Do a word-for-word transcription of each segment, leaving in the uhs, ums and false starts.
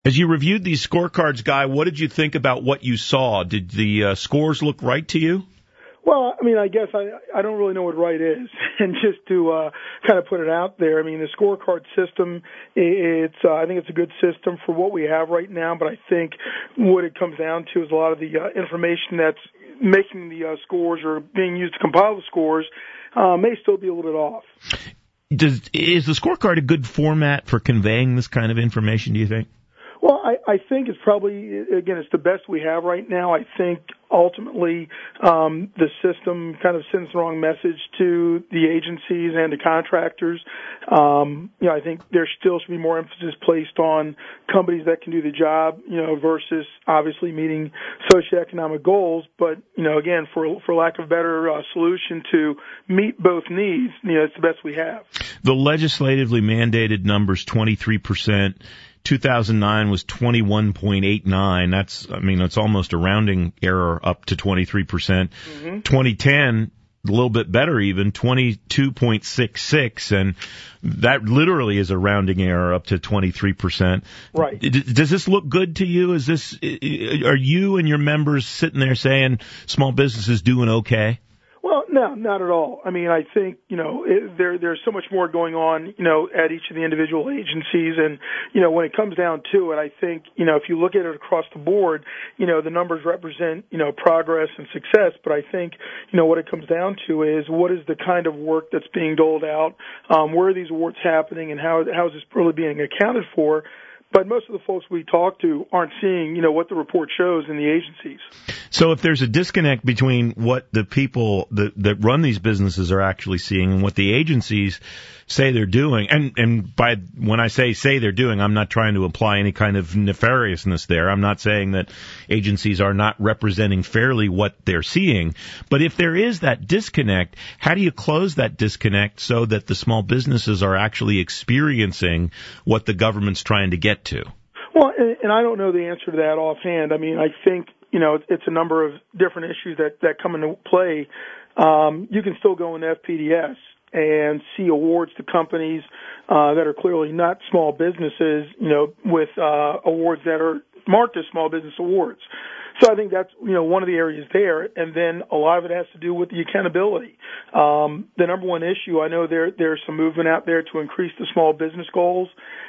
As you reviewed these scorecards, Guy, what did you think about what you saw? Did the uh, scores look right to you? Well, I mean, I guess I, I don't really know what right is. And just to uh, kind of put it out there, I mean, the scorecard system, it's uh, I think it's a good system for what we have right now, but I think what it comes down to is a lot of the uh, information that's making the uh, scores or being used to compile the scores uh, may still be a little bit off. Does, is the scorecard a good format for conveying this kind of information, do you think? Well, I, I think it's probably, again, it's the best we have right now. I think ultimately um, the system kind of sends the wrong message to the agencies and the contractors. Um, you know, I think there still should be more emphasis placed on companies that can do the job, you know, versus obviously meeting socioeconomic goals. But, you know, again, for for lack of a better uh, solution to meet both needs, you know, it's the best we have. The legislatively mandated number's twenty-three percent. two thousand nine was twenty-one point eight nine. That's, I mean, it's almost a rounding error up to twenty-three percent. Mm-hmm. twenty ten, a little bit better even, twenty-two point six six, and that literally is a rounding error up to twenty-three percent. Right. Does this look good to you? Is this, are you and your members sitting there saying small business is doing okay? Well, no, not at all. I mean, I think, you know, it, there there's so much more going on, you know, at each of the individual agencies. And, you know, when it comes down to it, I think, you know, if you look at it across the board, you know, the numbers represent, you know, progress and success. But I think, you know, what it comes down to is what is the kind of work that's being doled out, um, where are these awards happening, and how how is this really being accounted for? But most of the folks we talk to aren't seeing, you know, what the report shows in the agencies. So if there's a disconnect between what the people that, that run these businesses are actually seeing and what the agencies say they're doing, and, and by when I say say they're doing, I'm not trying to imply any kind of nefariousness there. I'm not saying that agencies are not representing fairly what they're seeing. But if there is that disconnect, how do you close that disconnect so that the small businesses are actually experiencing what the government's trying to get to? Well, and, and I don't know the answer to that offhand. I mean, I think, you know, it's a number of different issues that, that come into play. Um, you can still go into F P D S and see awards to companies uh, that are clearly not small businesses, you know, with uh, awards that are marked as small business awards. So I think that's, you know, one of the areas there. And then a lot of it has to do with the accountability. Um, the number one issue, I know there there's some movement out there to increase the small business goals.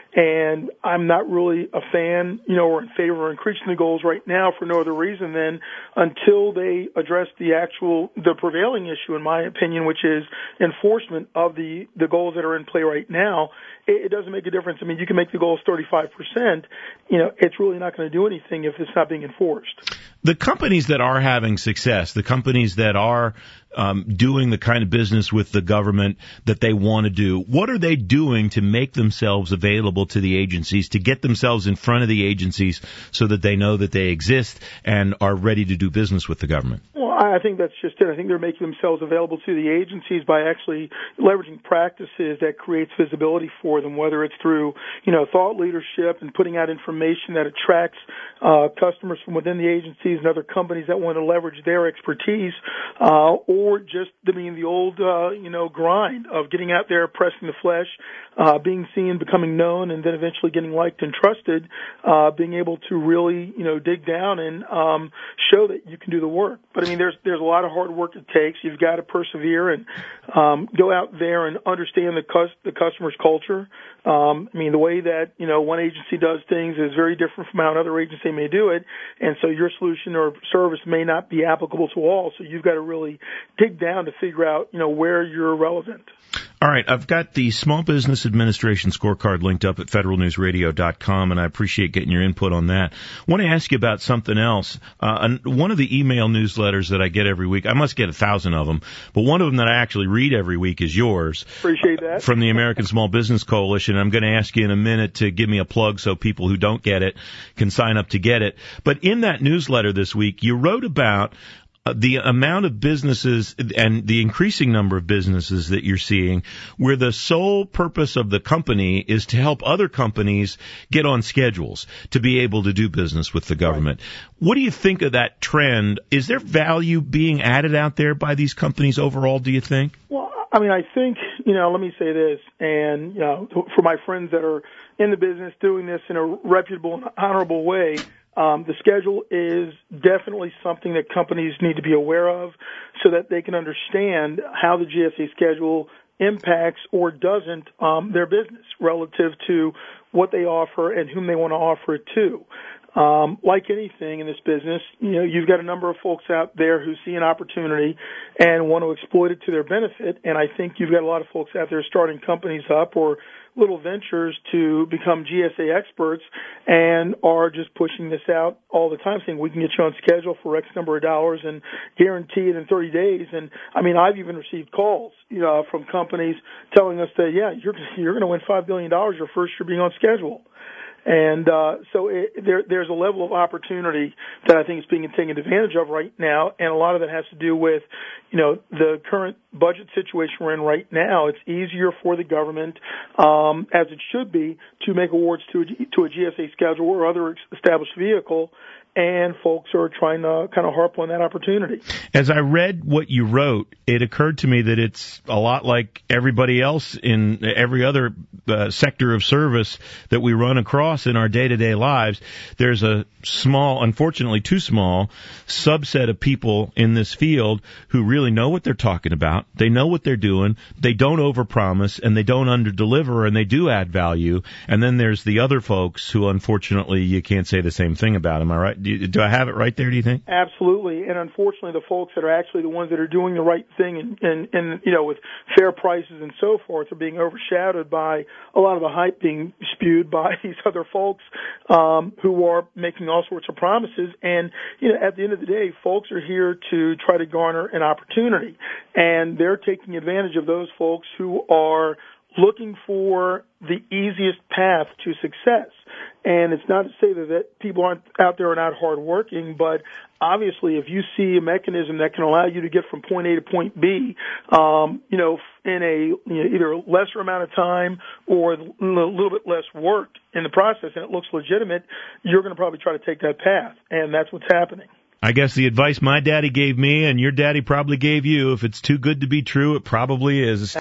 And I'm not really a fan, you know, or in favor of increasing the goals right now for no other reason than until they address the actual, the prevailing issue, in my opinion, which is enforcement of the, the goals that are in play right now. It, it doesn't make a difference. I mean, you can make the goals thirty-five percent. You know, it's really not going to do anything if it's not being enforced. The companies that are having success, the companies that are um, doing the kind of business with the government that they want to do, what are they doing to make themselves available to the agencies, to get themselves in front of the agencies so that they know that they exist and are ready to do business with the government? Well, I think that's just it. I think they're making themselves available to the agencies by actually leveraging practices that creates visibility for them, whether it's through, you know, thought leadership and putting out information that attracts uh, customers from within the agencies and other companies that want to leverage their expertise, uh, or just, I mean, the old, uh, you know, grind of getting out there, pressing the flesh, uh, being seen, becoming known, and then eventually getting liked and trusted, uh, being able to really, you know, dig down and um, show that you can do the work. But I mean, there's there's a lot of hard work it takes. You've got to persevere and um, go out there and understand the cus- the customer's culture. Um, I mean, the way that, you know, one agency does things is very different from how another agency may do it, and so your solution or service may not be applicable to all. So you've got to really dig down to figure out, you know, where you're relevant. All right, I've got the Small Business Administration scorecard linked up at federal news radio dot com, and I appreciate getting your input on that. I want to ask you about something else. Uh, one of the email newsletters that I get every week, I must get a thousand of them, but one of them that I actually read every week is yours. Appreciate that. From the American Small Business Coalition. I'm going to ask you in a minute to give me a plug so people who don't get it can sign up to get it. But in that newsletter this week, you wrote about Uh, the amount of businesses and the increasing number of businesses that you're seeing where the sole purpose of the company is to help other companies get on schedules to be able to do business with the government. Right. What do you think of that trend? Is there value being added out there by these companies overall, do you think? Well, I mean, I think, you know, let me say this, and, you know, for my friends that are in the business doing this in a reputable and honorable way, um, the schedule is definitely something that companies need to be aware of so that they can understand how the G S A schedule impacts or doesn't um, their business relative to what they offer and whom they want to offer it to. Um, like anything in this business, you know, you've got a number of folks out there who see an opportunity and want to exploit it to their benefit. And I think you've got a lot of folks out there starting companies up or little ventures to become G S A experts and are just pushing this out all the time, saying we can get you on schedule for X number of dollars and guarantee it in thirty days. And I mean, I've even received calls, you know, from companies telling us that, yeah, you're, you're going to win five billion dollars your first year being on schedule. And uh, so it, there, there's a level of opportunity that I think is being taken advantage of right now, and a lot of that has to do with, you know, the current budget situation we're in right now. It's easier for the government, um, as it should be, to make awards to a, to a G S A schedule or other established vehicle, and folks are trying to kind of harp on that opportunity. As I read what you wrote, it occurred to me that it's a lot like everybody else in every other uh, sector of service that we run across in our day-to-day lives. There's a small, unfortunately too small, subset of people in this field who really know what they're talking about. They know what they're doing. They don't overpromise, and they don't underdeliver, and they do add value. And then there's the other folks who, unfortunately, you can't say the same thing about. Am I right? Do, you, do I have it right there, do you think? Absolutely. And unfortunately, the folks that are actually the ones that are doing the right thing and, and, and you know, with fair prices and so forth are being overshadowed by a lot of the hype being spewed by these other folks um, who are making all sorts of promises. And, you know, at the end of the day, folks are here to try to garner an opportunity. And they're taking advantage of those folks who are looking for the easiest path to success. And it's not to say that, that people aren't out there are not hardworking, but obviously if you see a mechanism that can allow you to get from point A to point B, um, you know, in a you know, either lesser amount of time or a little bit less work in the process, and it looks legitimate, you're going to probably try to take that path. And that's what's happening. I guess the advice my daddy gave me and your daddy probably gave you, if it's too good to be true, it probably is.